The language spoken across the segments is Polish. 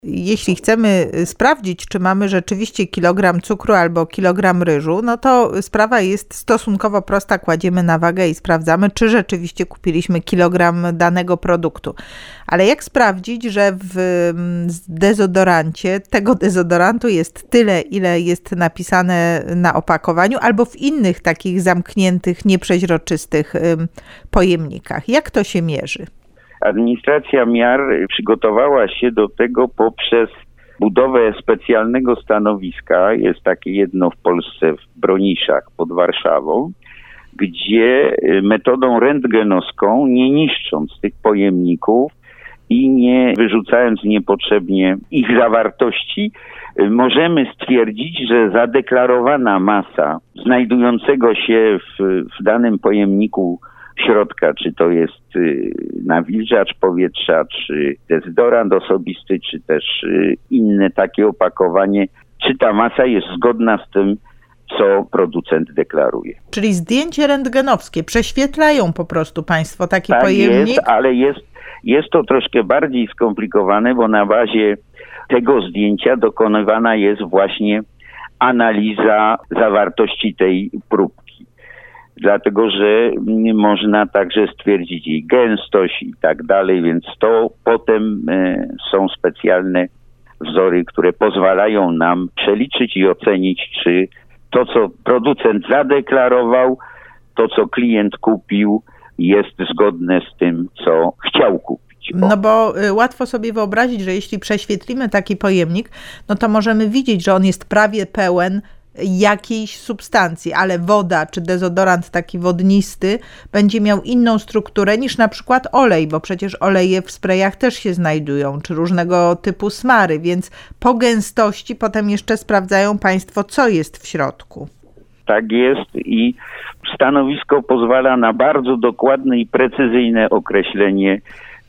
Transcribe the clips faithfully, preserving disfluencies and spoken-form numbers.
Jeśli chcemy sprawdzić, czy mamy rzeczywiście kilogram cukru albo kilogram ryżu, no to sprawa jest stosunkowo prosta. Kładziemy na wagę i sprawdzamy, czy rzeczywiście kupiliśmy kilogram danego produktu. Ale jak sprawdzić, że w dezodorancie tego dezodorantu jest tyle, ile jest napisane na opakowaniu, albo w innych takich zamkniętych, nieprzeźroczystych pojemnikach? Jak to się mierzy? Administracja miar przygotowała się do tego poprzez budowę specjalnego stanowiska. Jest takie jedno w Polsce w Broniszach pod Warszawą, gdzie metodą rentgenowską, nie niszcząc tych pojemników i nie wyrzucając niepotrzebnie ich zawartości, możemy stwierdzić, że zadeklarowana masa znajdującego się w, w danym pojemniku środka, czy to jest nawilżacz powietrza, czy dezodorant osobisty, czy też inne takie opakowanie, czy ta masa jest zgodna z tym, co producent deklaruje. Czyli zdjęcie rentgenowskie prześwietlają po prostu Państwo taki tak pojemnik? Jest, ale jest, jest to troszkę bardziej skomplikowane, bo na bazie tego zdjęcia dokonywana jest właśnie analiza zawartości tej próbki. Dlatego, że można także stwierdzić jej gęstość i tak dalej, więc to potem e, są specjalne wzory, które pozwalają nam przeliczyć i ocenić, czy to, co producent zadeklarował, to, co klient kupił, jest zgodne z tym, co chciał kupić. No bo łatwo sobie wyobrazić, że jeśli prześwietlimy taki pojemnik, no to możemy widzieć, że on jest prawie pełen jakiejś substancji, ale woda czy dezodorant taki wodnisty będzie miał inną strukturę niż na przykład olej, bo przecież oleje w sprayach też się znajdują, czy różnego typu smary, więc po gęstości potem jeszcze sprawdzają Państwo, co jest w środku. Tak jest i stanowisko pozwala na bardzo dokładne i precyzyjne określenie,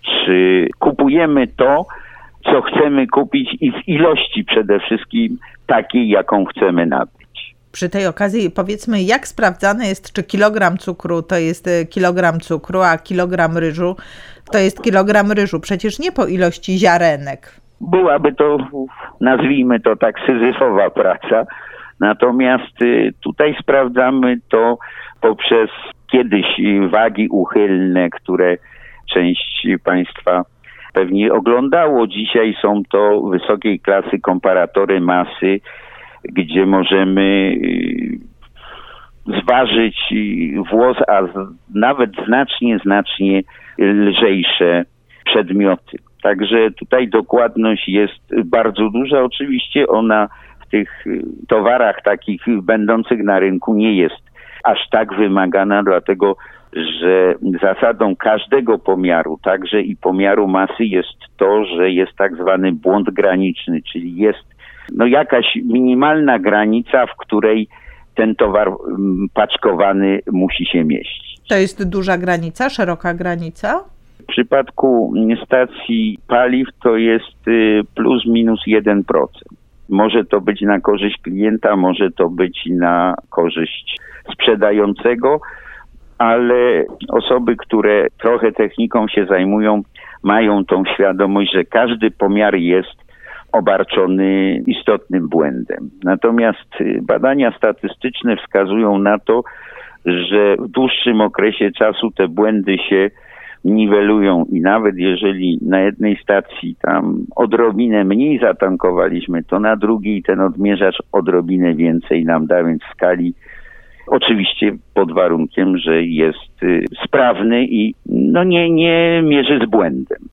czy kupujemy to, co chcemy kupić i w ilości przede wszystkim takiej, jaką chcemy nabyć. Przy tej okazji powiedzmy, jak sprawdzane jest, czy kilogram cukru to jest kilogram cukru, a kilogram ryżu to jest kilogram ryżu. Przecież nie po ilości ziarenek. Byłaby to, nazwijmy to tak, syzyfowa praca. Natomiast tutaj sprawdzamy to poprzez kiedyś wagi uchylne, które część Państwa pewnie oglądało. Dzisiaj są to wysokiej klasy komparatory masy, gdzie możemy zważyć włos, a nawet znacznie, znacznie lżejsze przedmioty. Także tutaj dokładność jest bardzo duża. Oczywiście ona w tych towarach takich będących na rynku nie jest aż tak wymagana, dlatego że zasadą każdego pomiaru, także i pomiaru masy, jest to, że jest tak zwany błąd graniczny, czyli jest no jakaś minimalna granica, w której ten towar paczkowany musi się mieścić. To jest duża granica, szeroka granica? W przypadku stacji paliw to jest plus minus jeden procent. Może to być na korzyść klienta, może to być na korzyść sprzedającego, ale osoby, które trochę techniką się zajmują, mają tą świadomość, że każdy pomiar jest obarczony istotnym błędem. Natomiast badania statystyczne wskazują na to, że w dłuższym okresie czasu te błędy się niwelują i nawet jeżeli na jednej stacji tam odrobinę mniej zatankowaliśmy, to na drugiej ten odmierzacz odrobinę więcej nam da, więc w skali oczywiście pod warunkiem, że jest y, sprawny i no nie, nie mierzy z błędem.